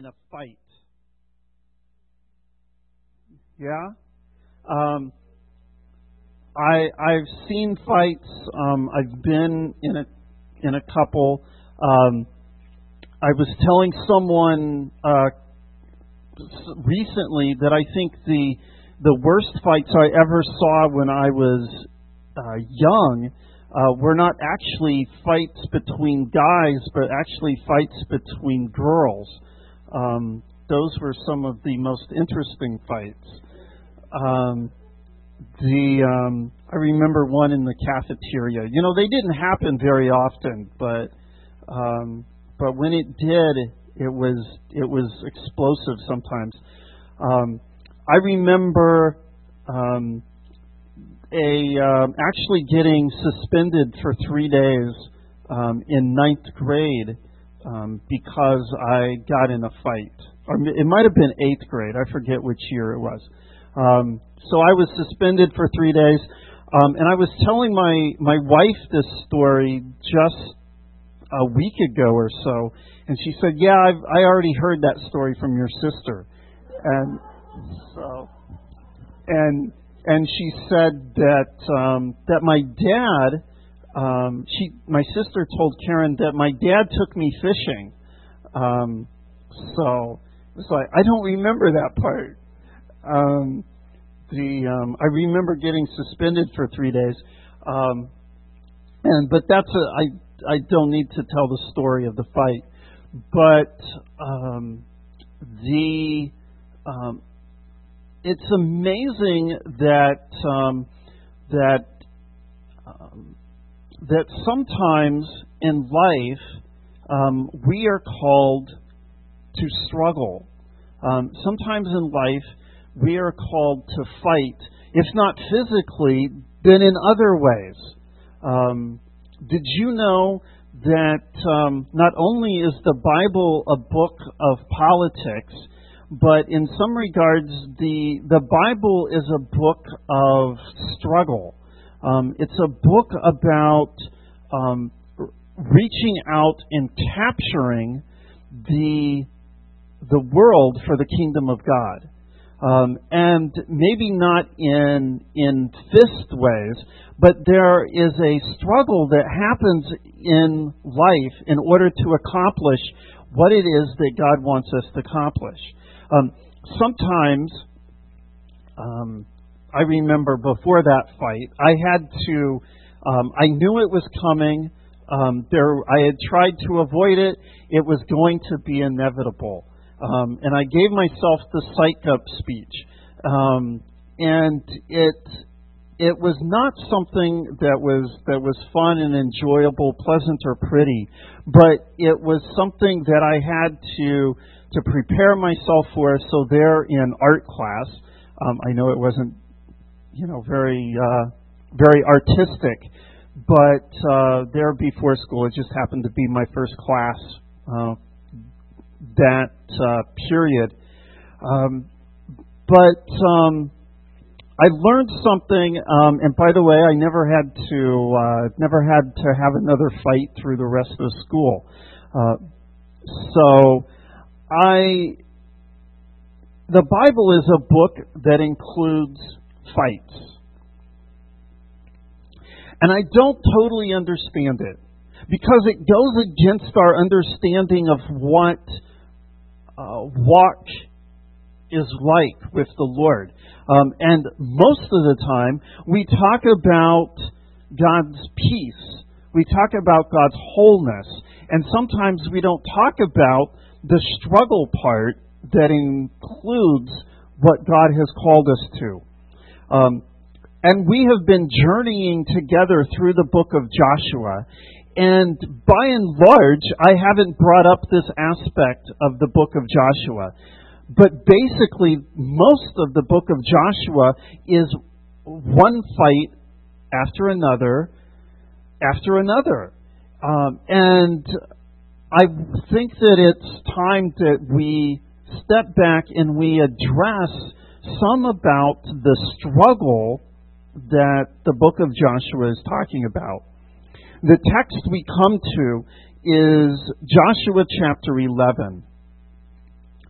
in a fight. Yeah? I've seen fights. I've been in a couple. I was telling someone recently that I think the worst fights I ever saw when I was young were not actually fights between guys, but actually fights between girls. Those were some of the most interesting fights. I remember one in the cafeteria. You know, they didn't happen very often, but when it did, it was explosive sometimes. I remember actually getting suspended for 3 days in 9th grade because I got in a fight. Or it might have been 8th grade. I forget which year it was. So I was suspended for 3 days. And I was telling my wife this story just a week ago or so. And she said, "Yeah, I already heard that story from your sister." And so, and she said that my dad, my sister told Karen that my dad took me fishing. So it was like, I don't remember that part. I remember getting suspended for 3 days, but I don't need to tell the story of the fight. But it's amazing that sometimes in life we are called to struggle. Sometimes in life we are called to fight, if not physically, then in other ways. Did you know that not only is the Bible a book of politics, but in some regards, the Bible is a book of struggle. It's a book about reaching out and capturing the world for the kingdom of God. And maybe not in fist ways, but there is a struggle that happens in life in order to accomplish what it is that God wants us to accomplish. Sometimes, I remember before that fight, I had to, I knew it was coming. I had tried to avoid it. It was going to be inevitable. And I gave myself the psych up speech. And it was not something that was fun and enjoyable, pleasant or pretty, but it was something that I had to prepare myself for. So there in art class, I know it wasn't, very artistic, but there before school, it just happened to be my first class that period. But I learned something, and by the way, I never had to have another fight through the rest of school. So the Bible is a book that includes fights. And I don't totally understand it, because it goes against our understanding of what walk is like with the Lord. And most of the time, we talk about God's peace. We talk about God's wholeness. And sometimes we don't talk about the struggle part that includes what God has called us to. And we have been journeying together through the book of Joshua. And by and large, I haven't brought up this aspect of the book of Joshua. But basically, most of the book of Joshua is one fight after another, and I think that it's time that we step back and we address some about the struggle that the book of Joshua is talking about. The text we come to is Joshua chapter 11.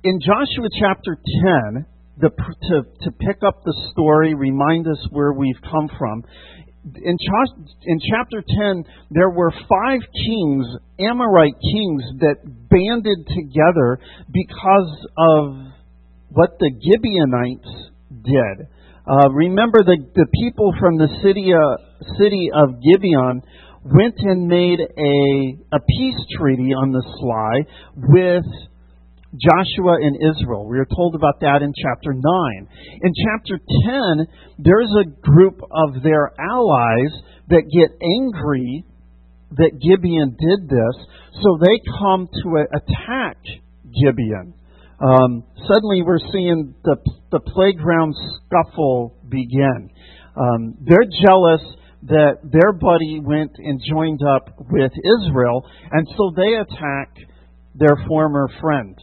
in Joshua chapter 10, to pick up the story, remind us where we've come from, in chapter 10, there were 5 kings, Amorite kings, that banded together because of what the Gibeonites did. Remember, the people from the city of Gibeon went and made a peace treaty on the sly with Joshua and Israel. We are told about that in chapter 9. In chapter 10, there's a group of their allies that get angry that Gibeon did this, so they come to attack Gibeon. Suddenly we're seeing the playground scuffle begin. They're jealous that their buddy went and joined up with Israel, and so they attack their former friend.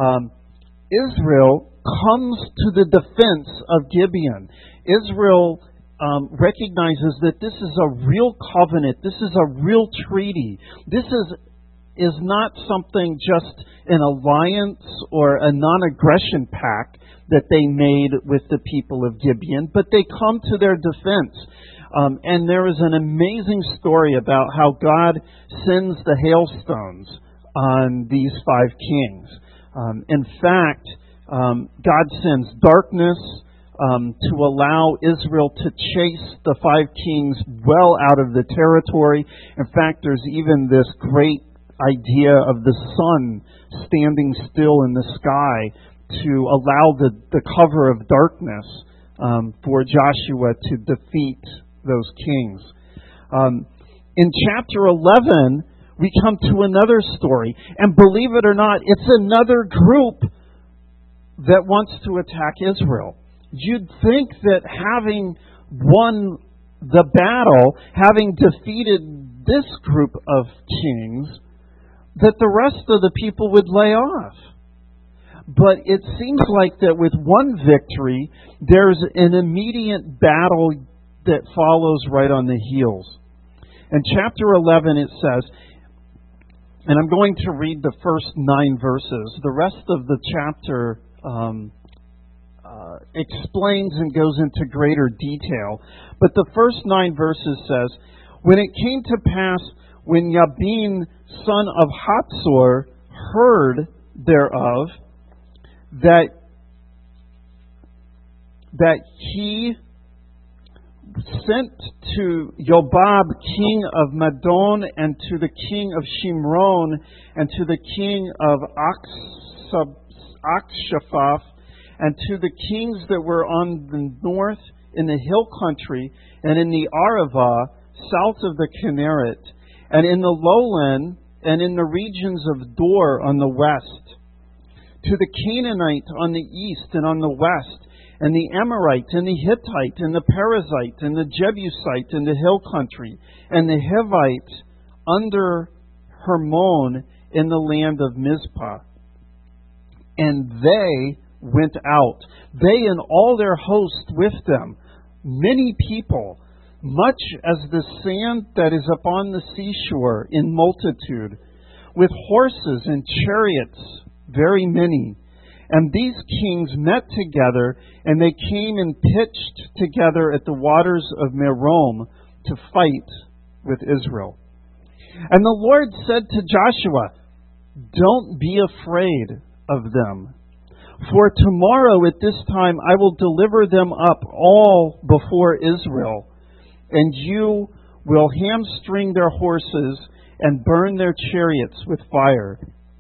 Israel comes to the defense of Gibeon. Israel recognizes that this is a real covenant. This is a real treaty. This is not something just an alliance or a non-aggression pact that they made with the people of Gibeon, but they come to their defense. And there is an amazing story about how God sends the hailstones on these 5 kings. In fact, God sends darkness to allow Israel to chase the 5 kings well out of the territory. In fact, there's even this great idea of the sun standing still in the sky to allow the cover of darkness for Joshua to defeat those kings. In chapter 11, we come to another story. And believe it or not, it's another group that wants to attack Israel. You'd think that having won the battle, having defeated this group of kings, that the rest of the people would lay off. But it seems like that with one victory, there's an immediate battle that follows right on the heels. In chapter 11 it says, and I'm going to read the first 9 verses. The rest of the chapter explains and goes into greater detail. But the first 9 verses says, when it came to pass, when Jabin, son of Hatzor, heard thereof, that he sent to Jobab, king of Madon, and to the king of Shimron, and to the king of Akshaphat, and to the kings that were on the north in the hill country, and in the Arava, south of the Kinneret, and in the lowland, and in the regions of Dor on the west, to the Canaanite on the east and on the west, and the Amorite, and the Hittite, and the Perizzite, and the Jebusite in the hill country, and the Hivite under Hermon in the land of Mizpah. And they went out, they and all their host with them, many people, much as the sand that is upon the seashore in multitude, with horses and chariots, very many. And these kings met together, and they came and pitched together at the waters of Merom to fight with Israel. And the Lord said to Joshua, don't be afraid of them, for tomorrow at this time I will deliver them up all before Israel, and you will hamstring their horses and burn their chariots with fire.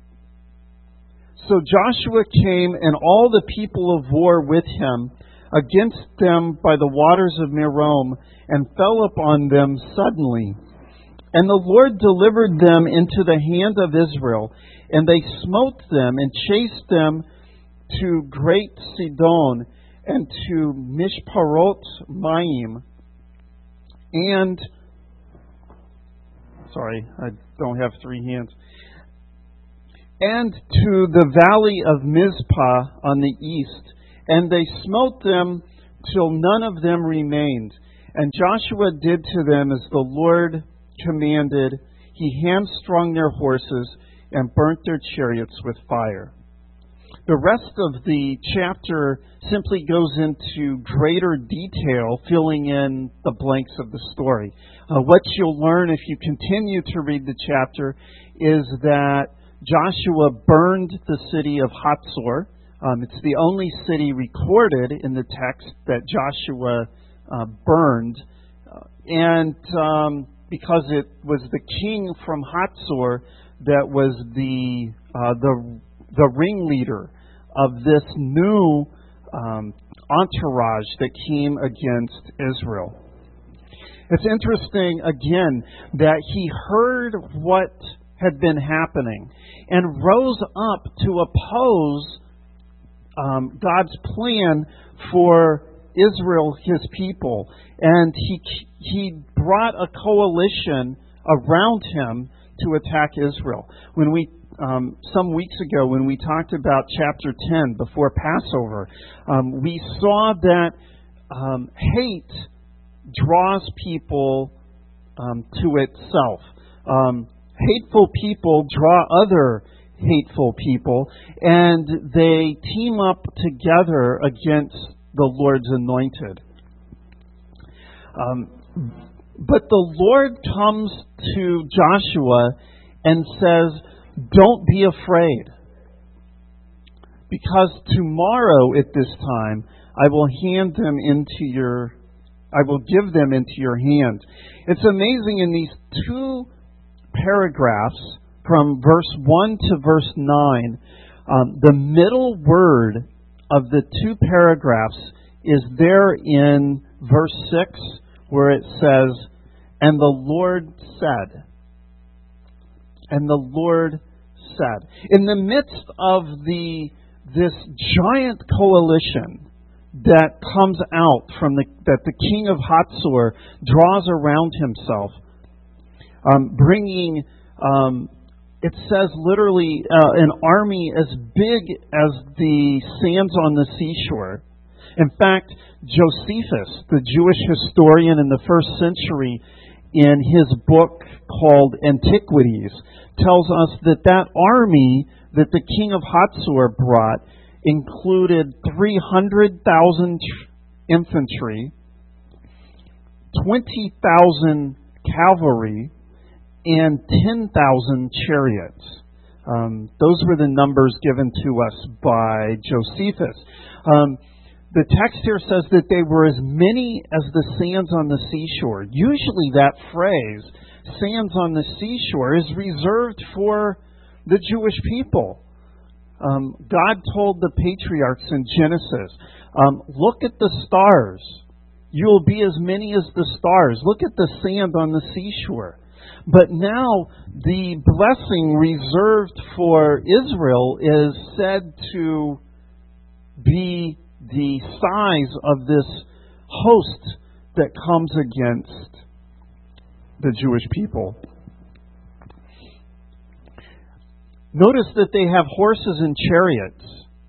So Joshua came, and all the people of war with him, against them by the waters of Merom, and fell upon them suddenly. And the Lord delivered them into the hand of Israel, and they smote them and chased them to Great Sidon and to Mishparot Maim. And, sorry, I don't have 3 hands. And to the valley of Mizpah on the east. And they smote them till none of them remained. And Joshua did to them as the Lord commanded. He hamstrung their horses and burnt their chariots with fire. The rest of the chapter simply goes into greater detail, filling in the blanks of the story. What you'll learn if you continue to read the chapter is that Joshua burned the city of Hatzor. It's the only city recorded in the text that Joshua burned. And because it was the king from Hatzor that was the ringleader of this new entourage that came against Israel. It's interesting, again, that he heard what had been happening and rose up to oppose God's plan for Israel, his people. And he brought a coalition around him to attack Israel. When we some weeks ago, when we talked about chapter 10 before Passover, we saw that hate draws people to itself. Hateful people draw other hateful people, and they team up together against the Lord's anointed. But the Lord comes to Joshua and says, "Don't be afraid, because tomorrow at this time I will give them into your hand." It's amazing in these two paragraphs from verse 1 to verse 9, the middle word of the two paragraphs is there in verse 6, where it says, "And the Lord said." And the Lord said. In the midst of this giant coalition that comes out from that the king of Hatzor draws around himself, bringing, it says literally, an army as big as the sands on the seashore. In fact, Josephus, the Jewish historian in the first century, in his book called Antiquities, tells us that army that the king of Hatzor brought included 300,000 infantry, 20,000 cavalry, and 10,000 chariots. Those were the numbers given to us by Josephus. The text here says that they were as many as the sands on the seashore. Usually that phrase, sands on the seashore, is reserved for the Jewish people. God told the patriarchs in Genesis, look at the stars. You will be as many as the stars. Look at the sand on the seashore. But now the blessing reserved for Israel is said to be the size of this host that comes against the Jewish people. Notice that they have horses and chariots.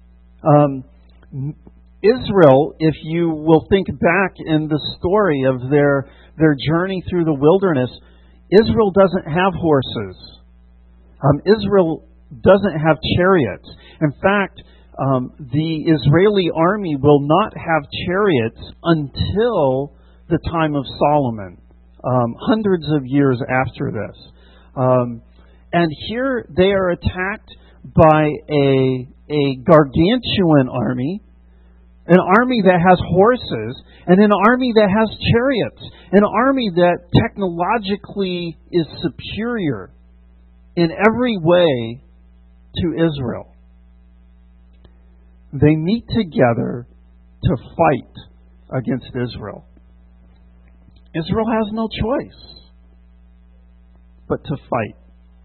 Israel, if you will think back in the story of their journey through the wilderness, Israel doesn't have horses. Israel doesn't have chariots. In fact, the Israeli army will not have chariots until the time of Solomon, hundreds of years after this. And here they are attacked by a gargantuan army, an army that has horses, and an army that has chariots, an army that technologically is superior in every way to Israel. They meet together to fight against Israel. Israel has no choice but to fight.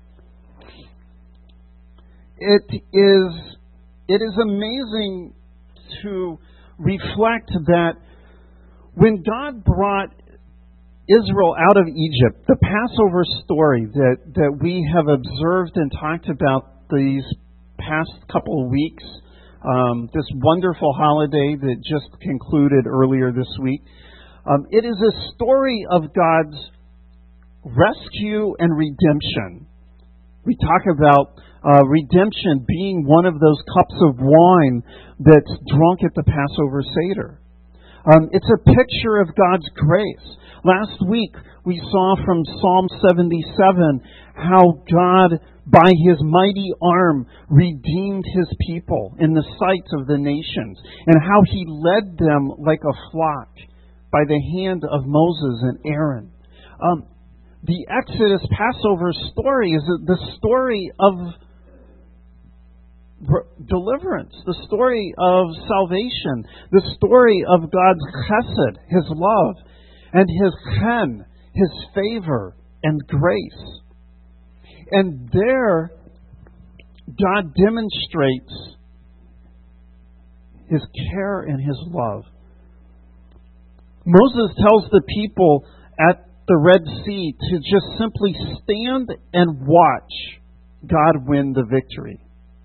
It is amazing to reflect that when God brought Israel out of Egypt, the Passover story that we have observed and talked about these past couple of weeks, this wonderful holiday that just concluded earlier this week, it is a story of God's rescue and redemption. We talk about redemption being one of those cups of wine that's drunk at the Passover Seder. It's a picture of God's grace. Last week we saw from Psalm 77 how God, by His mighty arm, redeemed His people in the sight of the nations, and how He led them like a flock by the hand of Moses and Aaron. The Exodus Passover story is the story of deliverance, the story of salvation, the story of God's chesed, His love, and His chen, His favor and grace. And there, God demonstrates His care and His love. Moses tells the people at the Red Sea to just simply stand and watch God win the victory.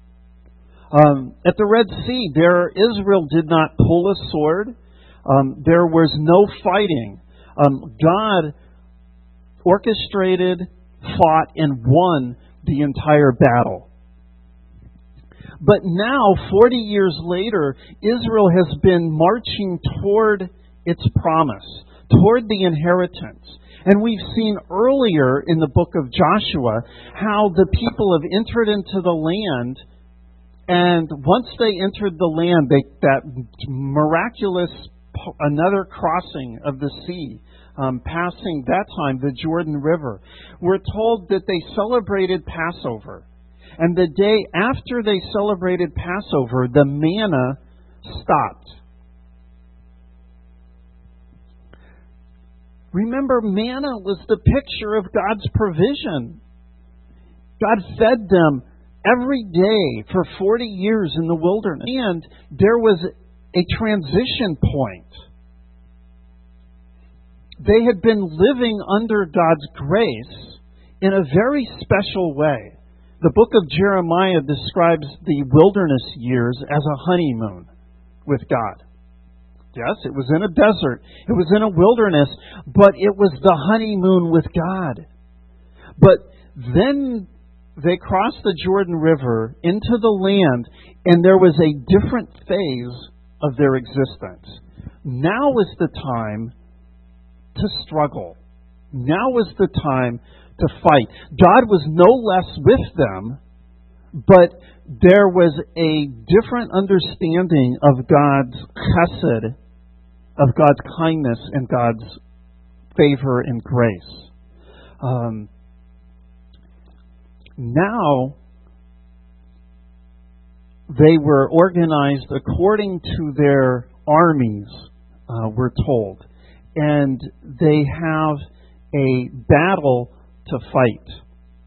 At the Red Sea, Israel did not pull a sword. There was no fighting. God orchestrated, fought, and won the entire battle. But now, 40 years later, Israel has been marching toward its promise, toward the inheritance. And we've seen earlier in the book of Joshua how the people have entered into the land, and once they entered the land, that miraculous, another crossing of the sea, passing that time the Jordan River, we're told that they celebrated Passover. And the day after they celebrated Passover, the manna stopped. Remember, manna was the picture of God's provision. God fed them every day for 40 years in the wilderness. And there was a transition point. They had been living under God's grace in a very special way. The book of Jeremiah describes the wilderness years as a honeymoon with God. Yes, it was in a desert. It was in a wilderness, but it was the honeymoon with God. But then they crossed the Jordan River into the land, and there was a different phase of their existence. Now is the time to struggle. Now is the time to fight. God was no less with them, but there was a different understanding of God's chesed, of God's kindness and God's favor and grace. Now, they were organized according to their armies, we're told. And they have a battle to fight.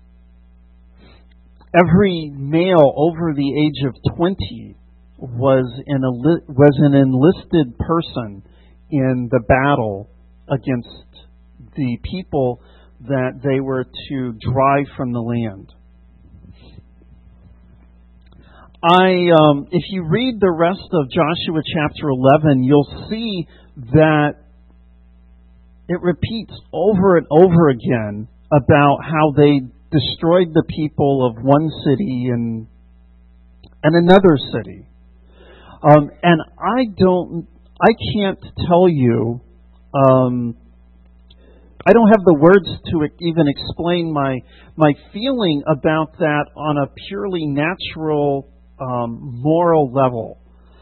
Every male over the age of 20 was an enlisted person in the battle against the people that they were to drive from the land. If you read the rest of Joshua chapter 11, you'll see that it repeats over and over again about how they destroyed the people of one city and another city. And I can't tell you, I don't have the words to even explain my feeling about that on a purely natural, moral level.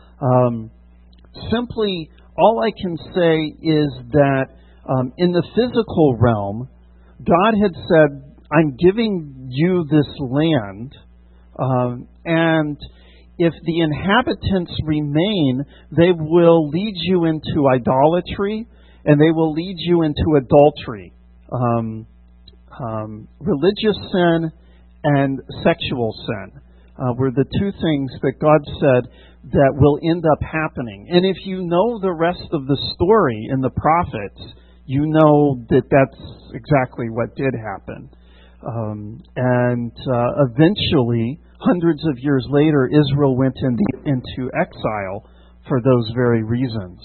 Simply, all I can say is that in the physical realm, God had said, I'm giving you this land, and if the inhabitants remain, they will lead you into idolatry, and they will lead you into adultery, religious sin and sexual sin were the two things that God said that will end up happening. And if you know the rest of the story in the prophets, you know that that's exactly what did happen. Eventually, hundreds of years later, Israel went into exile for those very reasons.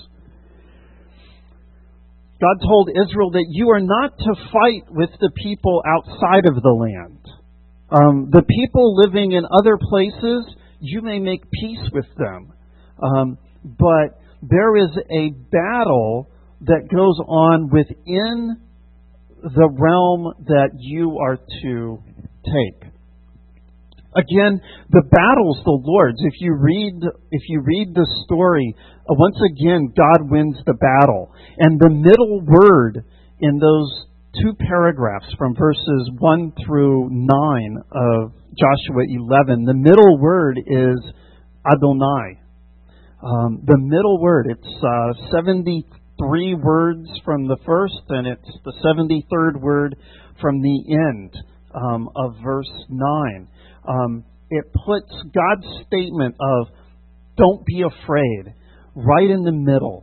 God told Israel that you are not to fight with the people outside of the land. The people living in other places, you may make peace with them. But there is a battle that goes on within the realm that you are to take. Again, the battle's the Lord's. If you read the story, once again, God wins the battle. And the middle word in those 2 paragraphs from verses 1 through 9 of Joshua 11, the middle word is Adonai. The middle word, it's 73 words from the first, and it's the 73rd word from the end of verse 9. It puts God's statement of "don't be afraid" right in the middle.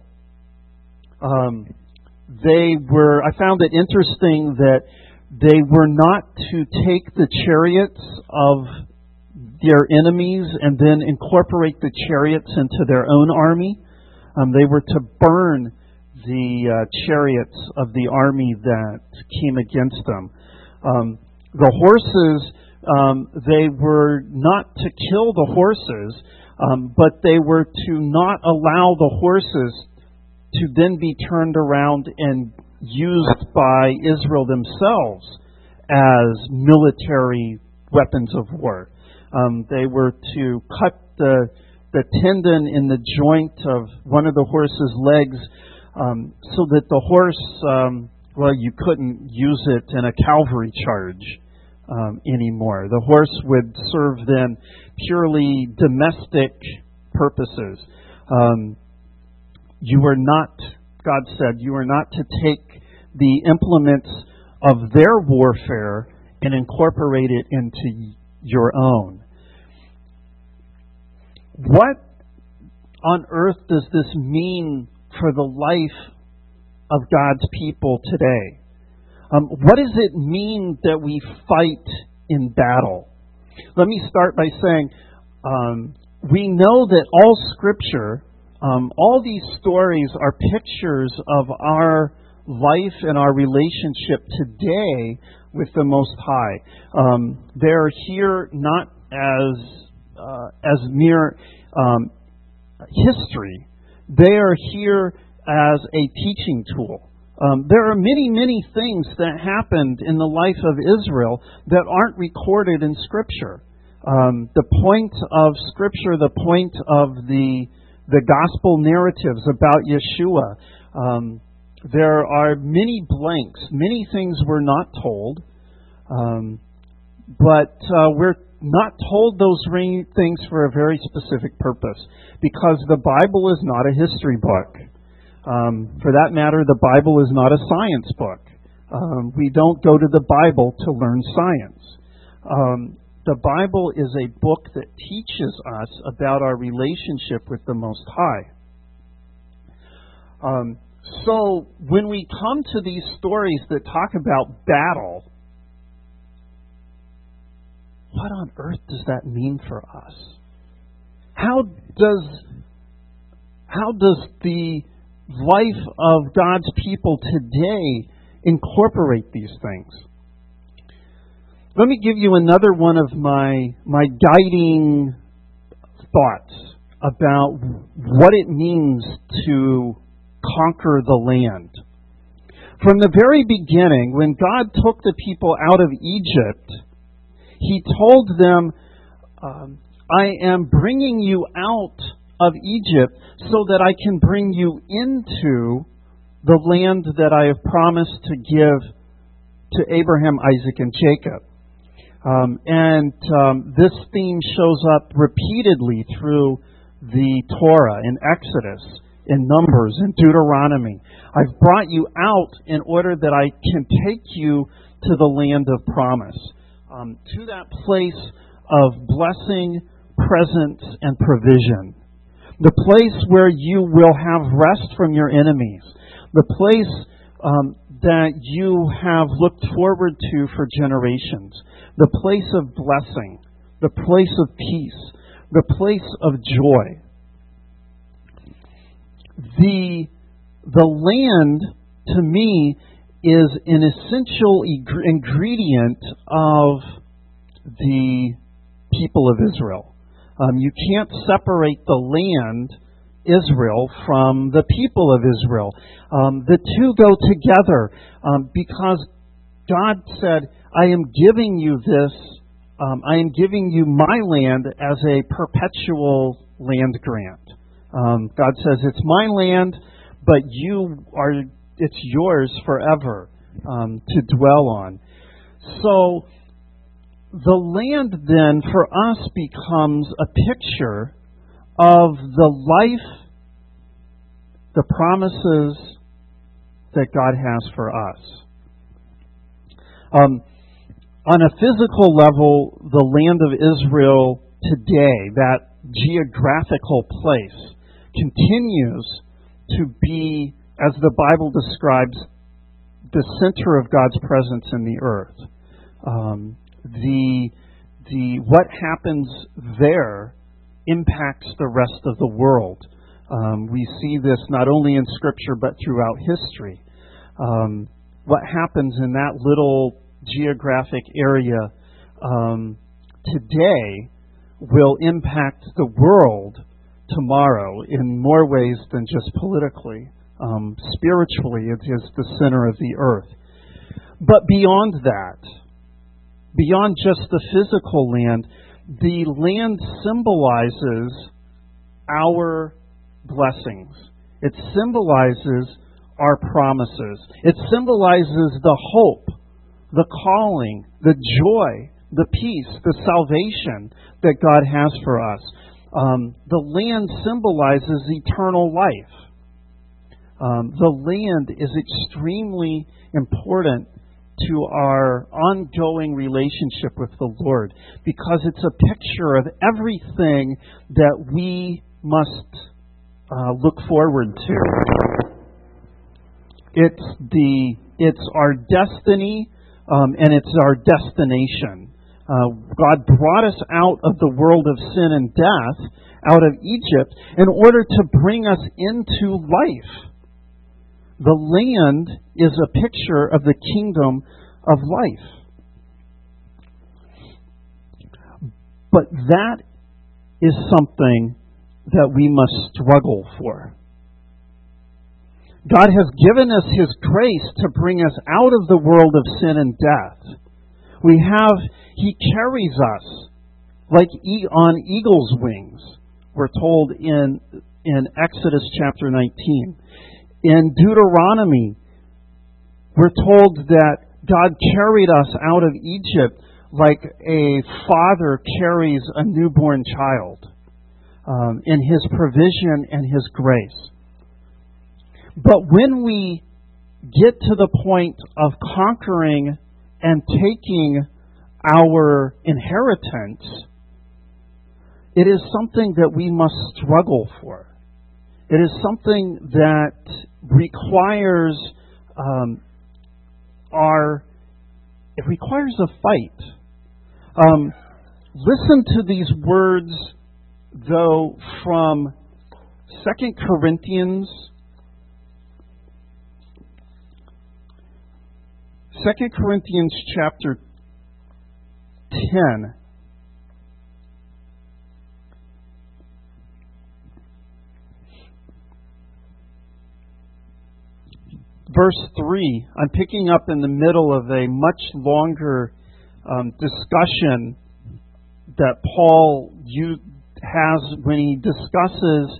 I found it interesting that they were not to take the chariots of their enemies and then incorporate the chariots into their own army. They were to burn the chariots of the army that came against them. The horses, they were not to kill the horses, but they were to not allow the horses to then be turned around and used by Israel themselves as military weapons of war. They were to cut the tendon in the joint of one of the horse's legs so that the horse, you couldn't use it in a cavalry charge anymore. The horse would serve then purely domestic purposes. You were not, God said, you are not to take the implements of their warfare and incorporate it into your own. What on earth does this mean for the life of God's people today? What does it mean that we fight in battle? Let me start by saying we know that all Scripture, all these stories are pictures of our life and our relationship today with the Most High. They're here not as mere history. They are here as a teaching tool. There are many, many things that happened in the life of Israel that aren't recorded in Scripture. The point of Scripture, the point of the gospel narratives about Yeshua, there are many blanks. Many things were not told, but we're not told those things for a very specific purpose, because the Bible is not a history book. For that matter, the Bible is not a science book. We don't go to the Bible to learn science. The Bible is a book that teaches us about our relationship with the Most High. So when we come to these stories that talk about battle, what on earth does that mean for us? How does the life of God's people today incorporate these things? Let me give you another one of my guiding thoughts about what it means to conquer the land. From the very beginning, when God took the people out of Egypt, He told them, I am bringing you out of Egypt so that I can bring you into the land that I have promised to give to Abraham, Isaac, and Jacob. This theme shows up repeatedly through the Torah, in Exodus, in Numbers, in Deuteronomy. I've brought you out in order that I can take you to the land of promise, to that place of blessing, presence, and provision. The place where you will have rest from your enemies. The place that you have looked forward to for generations. The place of blessing. The place of peace. The place of joy. The land, to me, is an essential ingredient of the people of Israel. You can't separate the land, Israel, from the people of Israel. The two go together because God said, I am giving you this, I am giving you my land as a perpetual land grant. God says, it's my land, but it's yours forever to dwell on. So the land then for us becomes a picture of the life, the promises that God has for us. On a physical level, the land of Israel today, that geographical place, continues to be, as the Bible describes, the center of God's presence in the earth. What happens there impacts the rest of the world. We see this not only in Scripture but throughout history. What happens in that little geographic area today will impact the world tomorrow in more ways than just politically. Spiritually, it is the center of the earth. But beyond that, beyond just the physical land, the land symbolizes our blessings. It symbolizes our promises. It symbolizes the hope, the calling, the joy, the peace, the salvation that God has for us. The land symbolizes eternal life. The land is extremely important to our ongoing relationship with the Lord because it's a picture of everything that we must look forward to. It's our destiny and it's our destination. God brought us out of the world of sin and death, out of Egypt, in order to bring us into life. The land is a picture of the kingdom of life. But that is something that we must struggle for. God has given us His grace to bring us out of the world of sin and death. He carries us like on eagle's wings, we're told in Exodus chapter 19. In Deuteronomy, we're told that God carried us out of Egypt like a father carries a newborn child in His provision and His grace. But when we get to the point of conquering and taking our inheritance, it is something that we must struggle for. It is something that requires a fight. Listen to these words, though, from 2 Corinthians. 2 Corinthians chapter 10. Verse 3, I'm picking up in the middle of a much longer discussion that Paul has when he discusses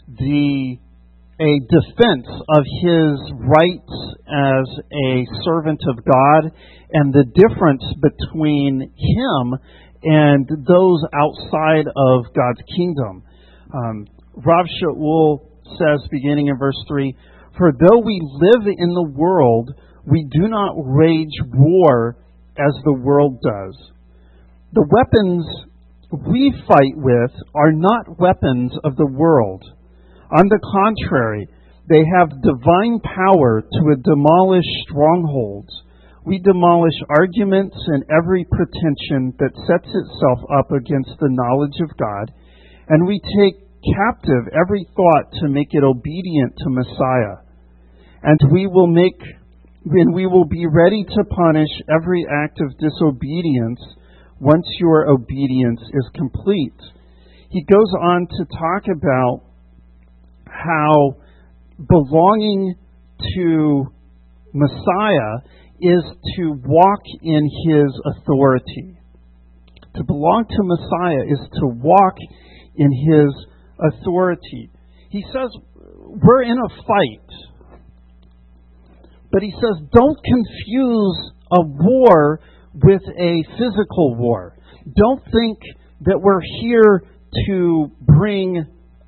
a defense of his rights as a servant of God and the difference between him and those outside of God's kingdom. Rav Shaul says, beginning in verse 3, "For though we live in the world, we do not wage war as the world does. The weapons we fight with are not weapons of the world. On the contrary, they have divine power to demolish strongholds. We demolish arguments and every pretension that sets itself up against the knowledge of God, and we take captive every thought to make it obedient to Messiah. And we will be ready to punish every act of disobedience once your obedience is complete. He goes on to talk about how belonging to Messiah is to walk in His authority. To belong to Messiah is to walk in His authority. He says, we're in a fight. But he says, don't confuse a war with a physical war. Don't think that we're here to bring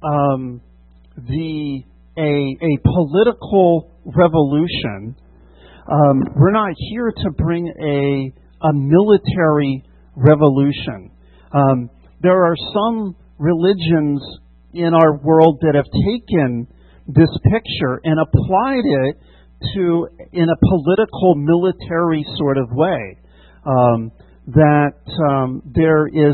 a political revolution. We're not here to bring a military revolution. There are some religions in our world that have taken this picture and applied it to in a political military sort of way. That there is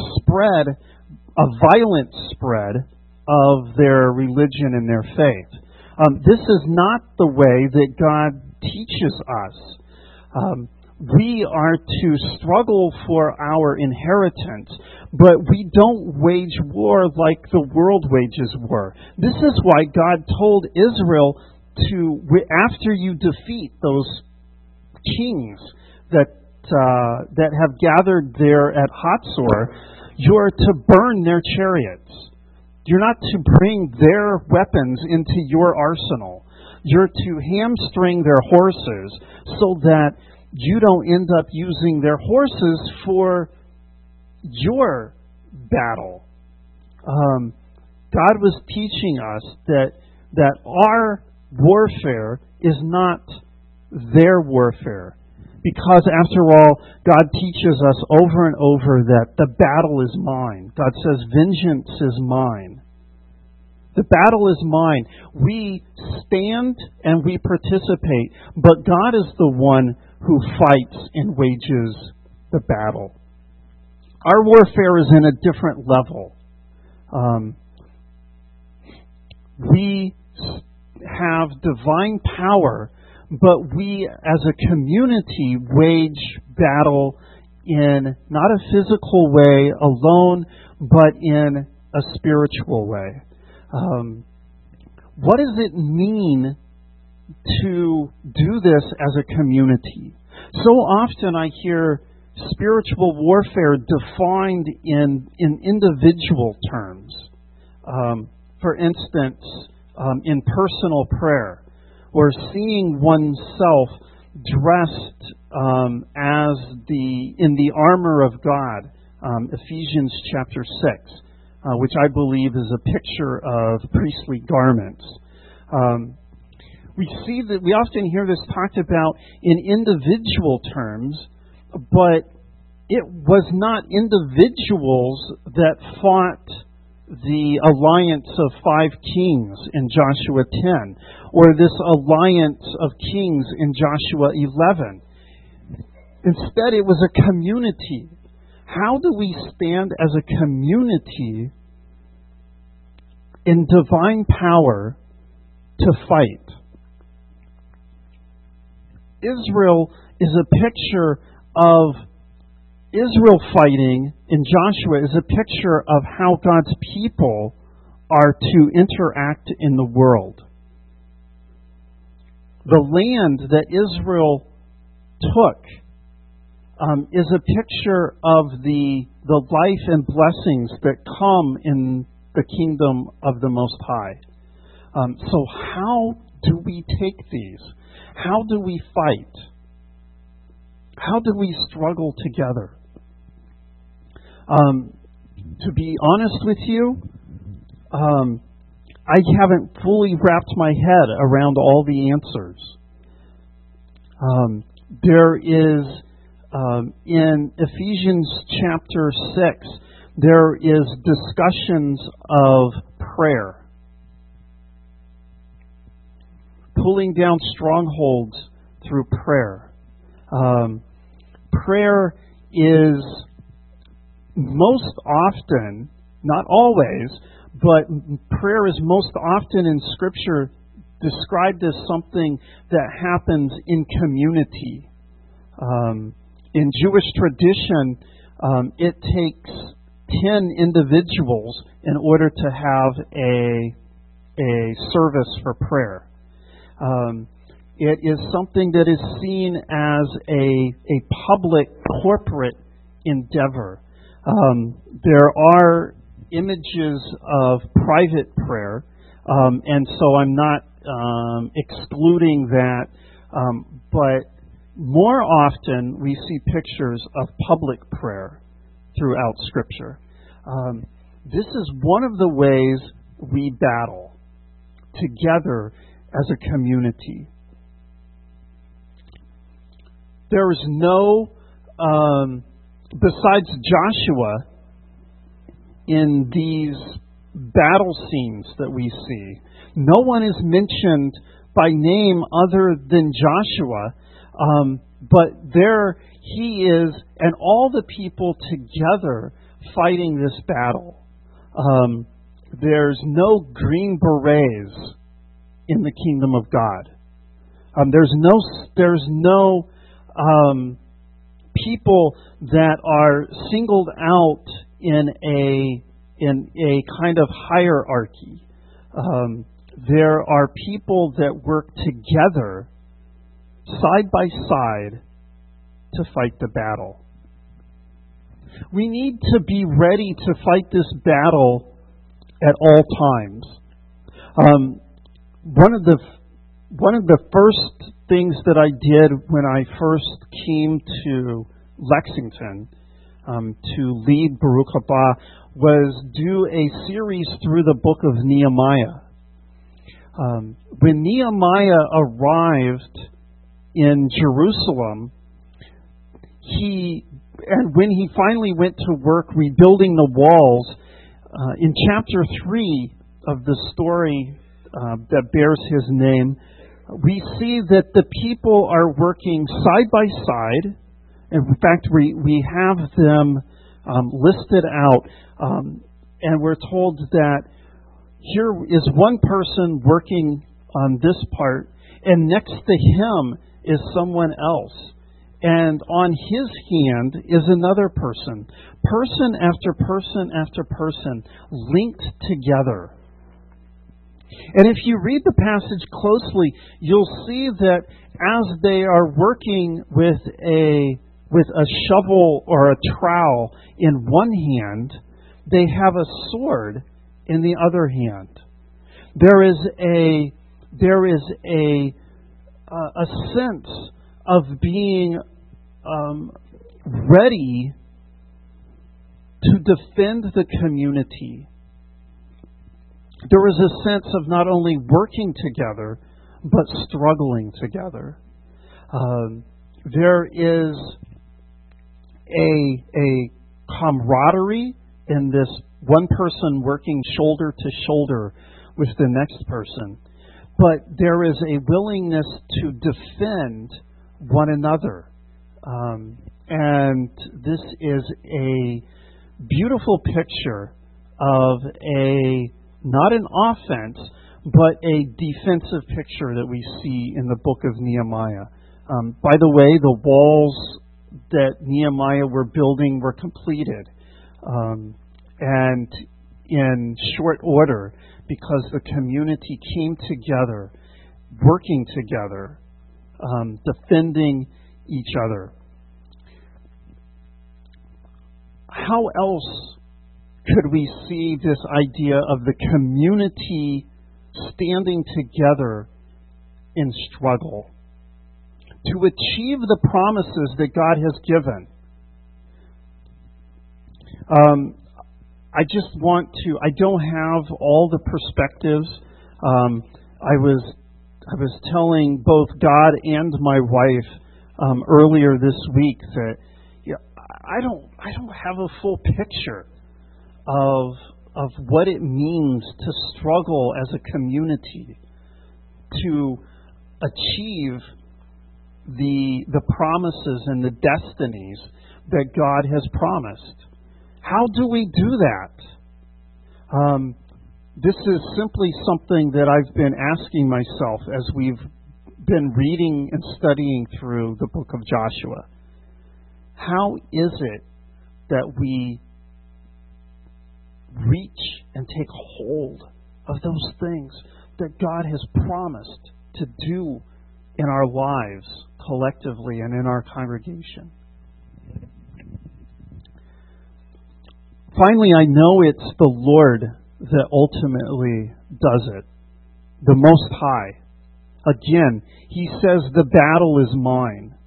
a violent spread of their religion and their faith. This is not the way that God teaches us. We are to struggle for our inheritance, but we don't wage war like the world wages war. This is why God told Israel after you defeat those kings that have gathered there at Hatzor, you're to burn their chariots. You're not to bring their weapons into your arsenal. You're to hamstring their horses so that you don't end up using their horses for your battle. God was teaching us that our warfare is not their warfare. Because after all, God teaches us over and over that the battle is mine. God says, vengeance is mine. The battle is mine. We stand and we participate, but God is the one who fights and wages the battle. Our warfare is in a different level. We have divine power, but we as a community wage battle in not a physical way alone, but in a spiritual way. What does it mean to do this as a community? So often I hear spiritual warfare defined in individual terms. For instance, in personal prayer, or seeing oneself dressed in the armor of God, Ephesians chapter 6, which I believe is a picture of priestly garments. We often hear this talked about in individual terms, but it was not individuals that fought the alliance of 5 kings in Joshua 10, or this alliance of kings in Joshua 11. Instead, it was a community. How do we stand as a community in divine power to fight? Israel is a picture of Israel fighting in Joshua is a picture of how God's people are to interact in the world. The land that Israel took is a picture of the life and blessings that come in the kingdom of the Most High. So how do we take these? How do we fight? How do we struggle together? To be honest with you, I haven't fully wrapped my head around all the answers. There is, in Ephesians chapter 6, there is discussions of prayer. Pulling down strongholds through prayer. Prayer is most often, not always, but prayer is most often in Scripture described as something that happens in community. In Jewish tradition, It takes 10 individuals in order to have a service for prayer. It is something that is seen as a public corporate endeavor. There are images of private prayer, and so I'm not excluding that, but more often we see pictures of public prayer throughout Scripture. This is one of the ways we battle together as a community. There is no, besides Joshua, in these battle scenes that we see, no one is mentioned by name other than Joshua, but there he is, and all the people together fighting this battle. There's no green berets in the kingdom of God. There's no people that are singled out in a kind of hierarchy. There are people that work together, side by side, to fight the battle. We need to be ready to fight this battle at all times. One of the first things that I did when I first came to Lexington to lead Baruch Haba was do a series through the book of Nehemiah. When Nehemiah arrived in Jerusalem, when he finally went to work rebuilding the walls, in chapter 3 of the story that bears his name, we see that the people are working side by side. In fact, we have them listed out, and we're told that here is one person working on this part, and next to him is someone else. And on his hand is another person. Person after person after person, linked together. And if you read the passage closely, you'll see that as they are working with a shovel or a trowel in one hand, they have a sword in the other hand. There is a sense of being ready to defend the community. There is a sense of not only working together, but struggling together. There is a camaraderie in this one person working shoulder to shoulder with the next person. But there is a willingness to defend one another. And this is a beautiful picture of not an offense, but a defensive picture that we see in the book of Nehemiah. By the way, the walls that Nehemiah were building were completed. And in short order, because the community came together, working together, defending each other. How else could we see this idea of the community standing together in struggle to achieve the promises that God has given? I don't have all the perspectives. I was telling both God and my wife earlier this week that I don't have a full picture of what it means to struggle as a community to achieve the promises and the destinies that God has promised. How do we do that? This is simply something that I've been asking myself as we've been reading and studying through the book of Joshua. How is it that we reach and take hold of those things that God has promised to do in our lives collectively and in our congregation. Finally, I know it's the Lord that ultimately does it, the Most High. Again, He says, the battle is mine.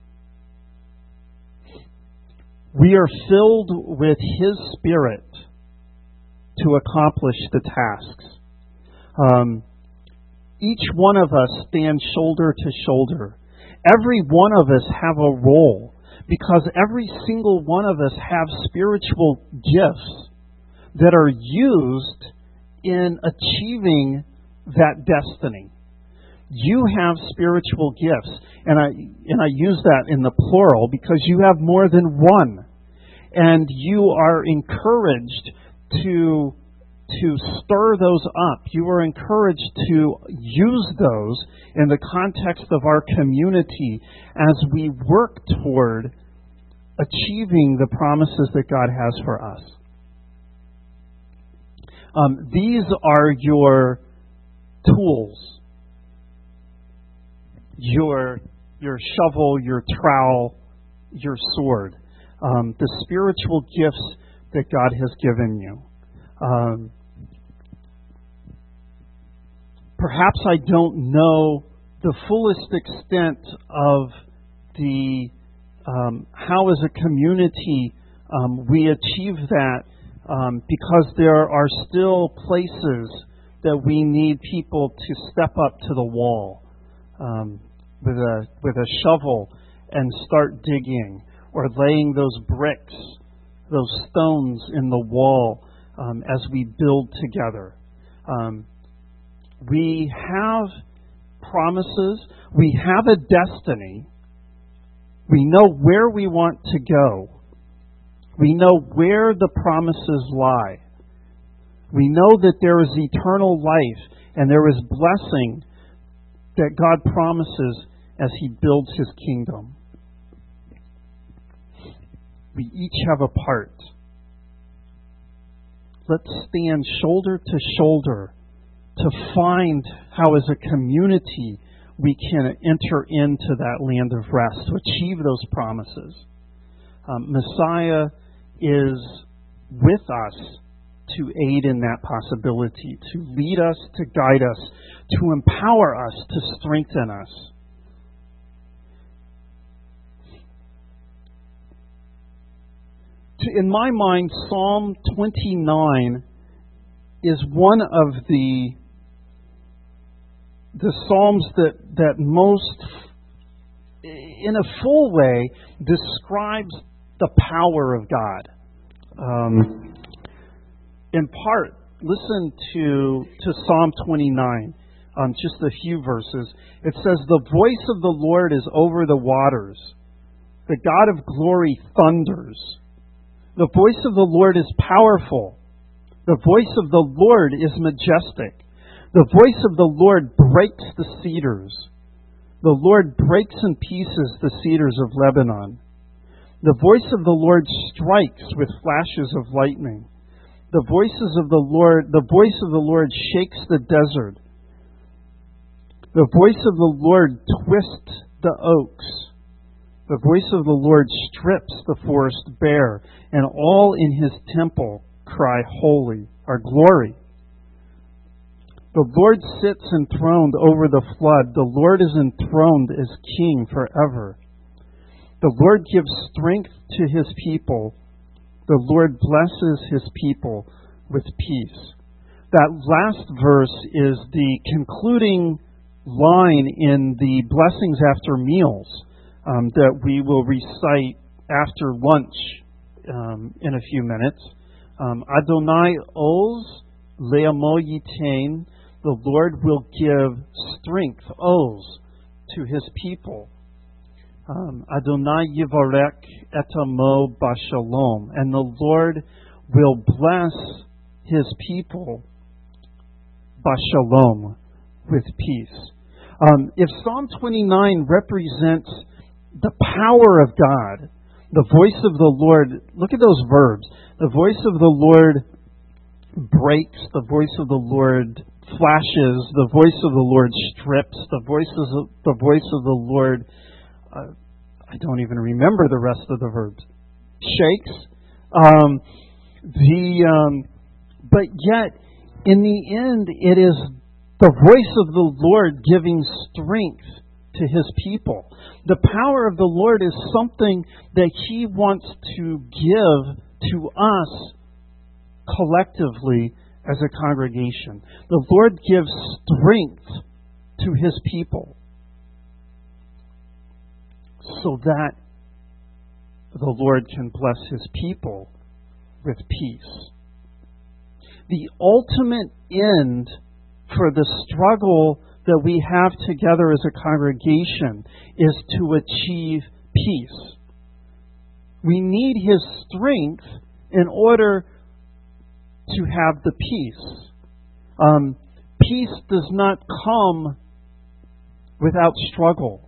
We are filled with His Spirit to accomplish the tasks. Each one of us stands shoulder to shoulder. Every one of us have a role, because every single one of us have spiritual gifts that are used in achieving that destiny. You have spiritual gifts, and I use that in the plural because you have more than one, and you are encouraged to stir those up. You are encouraged to use those in the context of our community as we work toward achieving the promises that God has for us. These are your tools. Your shovel, your trowel, your sword. The spiritual gifts that God has given you. Perhaps I don't know the fullest extent of the how as a community we achieve that because there are still places that we need people to step up to the wall with a shovel and start digging, or laying those bricks, those stones in the wall as we build together. We have promises. We have a destiny. We know where we want to go. We know where the promises lie. We know that there is eternal life and there is blessing that God promises as He builds His kingdom. We each have a part. Let's stand shoulder to shoulder to find how as a community we can enter into that land of rest, to achieve those promises. Messiah is with us to aid in that possibility, to lead us, to guide us, to empower us, to strengthen us. In my mind, Psalm 29 is one of the Psalms that most, in a full way, describes the power of God. In part, listen to Psalm 29, just a few verses. It says, "The voice of the Lord is over the waters. The God of glory thunders. The voice of the Lord is powerful. The voice of the Lord is majestic. The voice of the Lord breaks the cedars. The Lord breaks in pieces the cedars of Lebanon. The voice of the Lord strikes with flashes of lightning. The voice of the Lord shakes the desert. The voice of the Lord twists the oaks. The voice of the Lord strips the forest bare, and all in His temple cry holy, or glory. The Lord sits enthroned over the flood. The Lord is enthroned as King forever. The Lord gives strength to His people. The Lord blesses His people with peace." That last verse is the concluding line in the blessings after meals that we will recite after lunch in a few minutes. Adonai Oz le'amo yitain. The Lord will give strength, Oz, to His people. Adonai yivarek et amo bashalom. And the Lord will bless His people bashalom, with peace. If Psalm 29 represents the power of God, The voice of the Lord, look at those verbs. The voice of the Lord breaks, the voice of the Lord flashes, the voice of the Lord strips, the voice of the Lord, I don't even remember the rest of the verbs, shakes. But yet, in the end, it is the voice of the Lord giving strength to His people. The power of the Lord is something that He wants to give to us collectively as a congregation. The Lord gives strength to His people so that the Lord can bless His people with peace. The ultimate end for the struggle that we have together as a congregation is to achieve peace. We need His strength in order to have the peace. Peace does not come without struggle.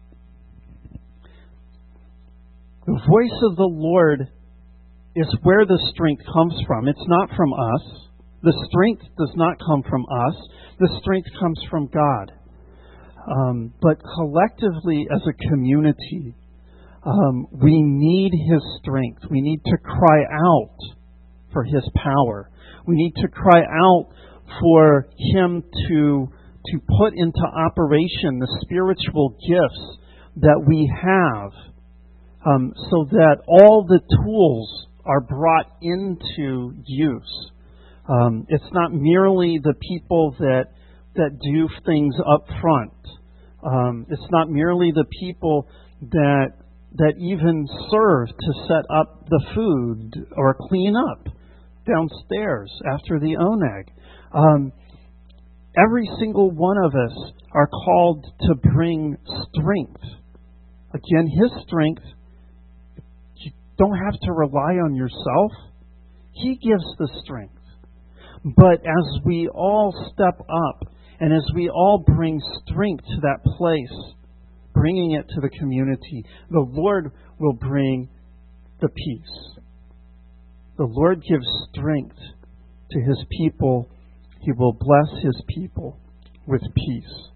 The voice of the Lord is where the strength comes from. It's not from us. The strength does not come from us. The strength comes from God. But collectively as a community, we need His strength. We need to cry out for His power. We need to cry out for Him to put into operation the spiritual gifts that we have, so that all the tools are brought into use. It's not merely the people that do things up front. It's not merely the people that even serve to set up the food or clean up downstairs after the oneg. Every single one of us are called to bring strength. Again, His strength, you don't have to rely on yourself. He gives the strength. But as we all step up and as we all bring strength to that place, bringing it to the community, the Lord will bring the peace. The Lord gives strength to His people. He will bless His people with peace.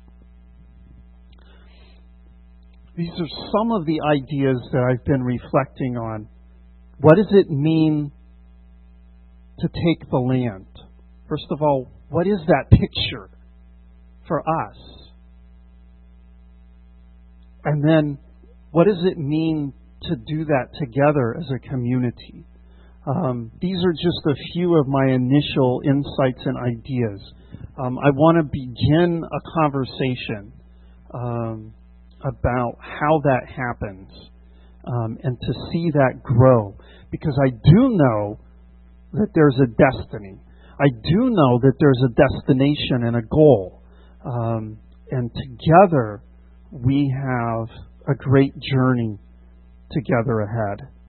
These are some of the ideas that I've been reflecting on. What does it mean to take the land? First of all, what is that picture for us? And then, what does it mean to do that together as a community? These are just a few of my initial insights and ideas. I want to begin a conversation about how that happens and to see that grow. Because I do know that there's a destiny. I do know that there's a destination and a goal. And together we have a great journey together ahead.